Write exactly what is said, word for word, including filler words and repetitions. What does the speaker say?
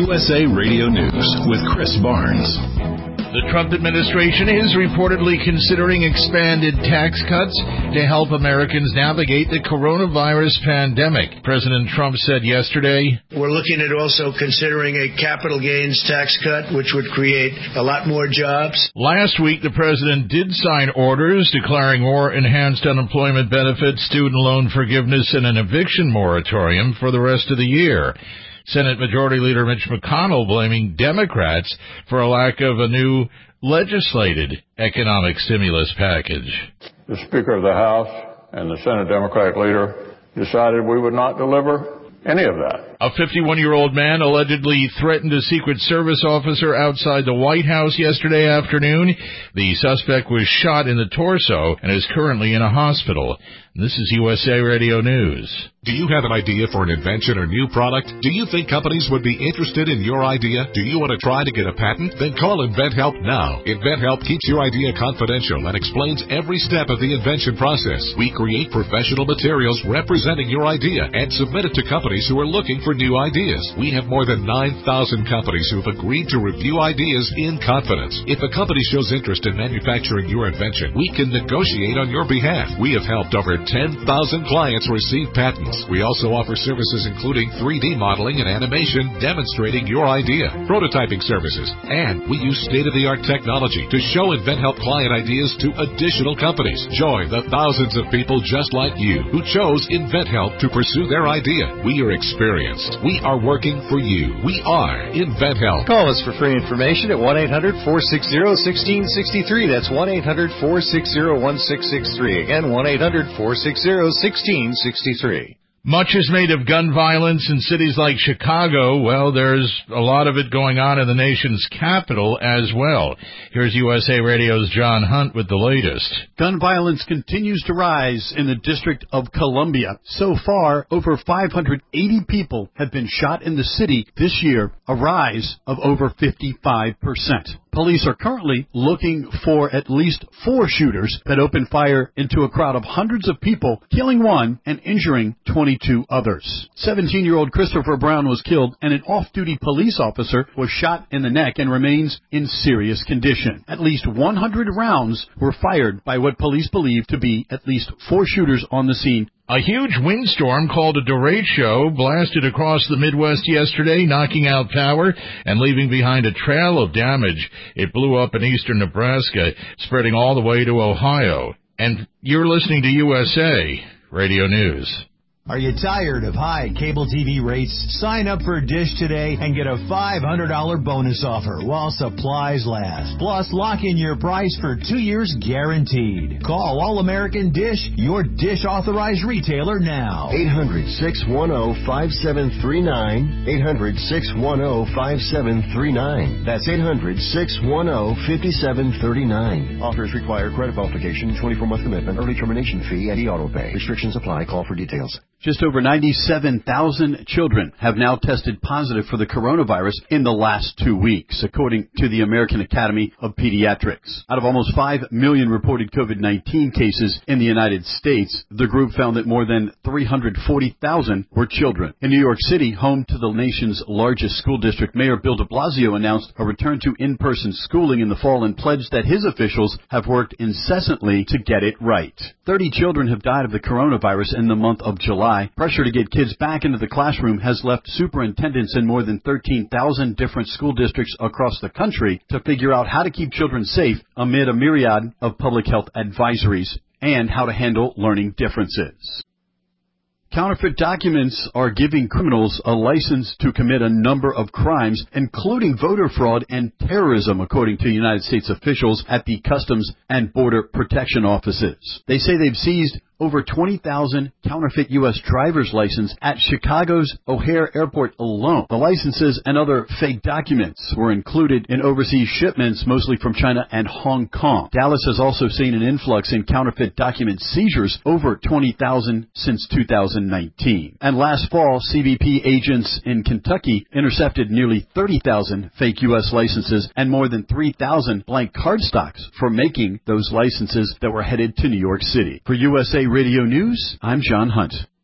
U S A Radio News with Chris Barnes. The Trump administration is reportedly considering expanded tax cuts to help Americans navigate the coronavirus pandemic. President Trump said yesterday, "We're looking at also considering a capital gains tax cut, which would create a lot more jobs." Last week, the president did sign orders declaring more enhanced unemployment benefits, student loan forgiveness, and an eviction moratorium for the rest of the year. Senate Majority Leader Mitch McConnell blaming Democrats for a lack of a new legislated economic stimulus package. The Speaker of the House and the Senate Democratic leader decided we would not deliver any of that. A fifty-one-year-old man allegedly threatened a Secret Service officer outside the White House yesterday afternoon. The suspect was shot in the torso and is currently in a hospital. This is U S A Radio News. Do you have an idea for an invention or new product? Do you think companies would be interested in your idea? Do you want to try to get a patent? Then call InventHelp now. InventHelp keeps your idea confidential and explains every step of the invention process. We create professional materials representing your idea and submit it to companies who are looking for new ideas. We have more than nine thousand companies who have agreed to review ideas in confidence. If a company shows interest in manufacturing your invention, we can negotiate on your behalf. We have helped over ten thousand clients receive patents. We also offer services including three D modeling and animation demonstrating your idea, prototyping services, and we use state-of-the-art technology to show InventHelp client ideas to additional companies. Join the thousands of people just like you who chose InventHelp to pursue their idea. We are experienced. We are working for you. We are InventHelp. Call us for free information at one eight hundred four six zero one six six three. That's one eight hundred four six zero one six six three. Again, one eight hundred four six zero one six six three. Much is made of gun violence in cities like Chicago. Well, there's a lot of it going on in the nation's capital as well. Here's U S A Radio's John Hunt with the latest. Gun violence continues to rise in the District of Columbia. So far, over five hundred eighty people have been shot in the city this year, a rise of over fifty-five percent. Police are currently looking for at least four shooters that opened fire into a crowd of hundreds of people, killing one and injuring twenty-two others. seventeen-year-old Christopher Brown was killed, and an off-duty police officer was shot in the neck and remains in serious condition. At least one hundred rounds were fired by what police believe to be at least four shooters on the scene. A huge windstorm called a derecho blasted across the Midwest yesterday, knocking out power and leaving behind a trail of damage. It blew up in eastern Nebraska, spreading all the way to Ohio. And you're listening to U S A Radio News. Are you tired of high cable T V rates? Sign up for Dish today and get a five hundred dollars bonus offer while supplies last. Plus, lock in your price for two years guaranteed. Call All-American Dish, your Dish authorized retailer now. eight hundred, six one zero, five seven three nine. eight hundred, six one zero, five seven three nine. That's eight hundred, six one zero, five seven three nine. Offers require credit qualification, twenty-four month commitment, early termination fee, and e-auto pay. Restrictions apply. Call for details. Just over ninety-seven thousand children have now tested positive for the coronavirus in the last two weeks, according to the American Academy of Pediatrics. Out of almost five million reported COVID nineteen cases in the United States, the group found that more than three hundred forty thousand were children. In New York City, home to the nation's largest school district, Mayor Bill de Blasio announced a return to in-person schooling in the fall and pledged that his officials have worked incessantly to get it right. thirty children have died of the coronavirus in the month of July. Pressure to get kids back into the classroom has left superintendents in more than thirteen thousand different school districts across the country to figure out how to keep children safe amid a myriad of public health advisories and how to handle learning differences. Counterfeit documents are giving criminals a license to commit a number of crimes, including voter fraud and terrorism, according to United States officials at the Customs and Border Protection offices. They say they've seized over twenty thousand counterfeit U S driver's licenses at Chicago's O'Hare Airport alone. The licenses and other fake documents were included in overseas shipments, mostly from China and Hong Kong. Dallas has also seen an influx in counterfeit document seizures, over twenty thousand since two thousand nineteen. And last fall, C B P agents in Kentucky intercepted nearly thirty thousand fake U S licenses and more than three thousand blank cardstocks for making those licenses that were headed to New York City. For U S A Radio News, I'm John Hunt.